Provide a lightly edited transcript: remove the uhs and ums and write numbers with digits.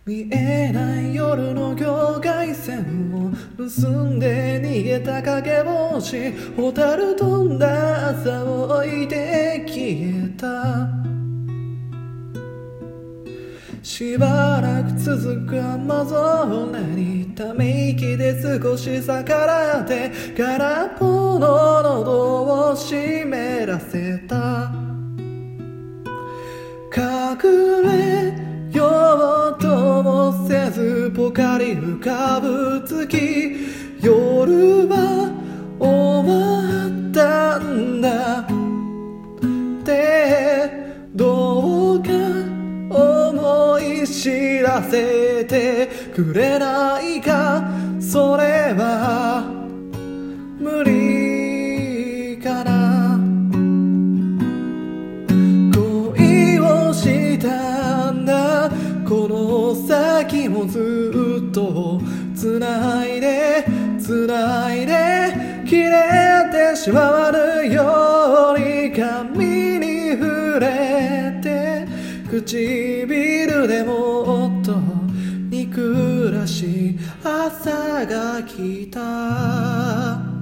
見えない夜の境界線を結んで逃げた影星、蛍飛んだ朝を置いて消えた。しばらく続く雨空にため息で少し逆らって空っぽの喉を湿らせた。隠れようともせずぽかり浮かぶ月、夜は終わったんだってどうか思い知らせてくれないか。それは無理かな。恋をしたんだ、この先もずっと繋いで切れてしまわぬように髪に触れて、唇でもっと憎らしい朝が来た。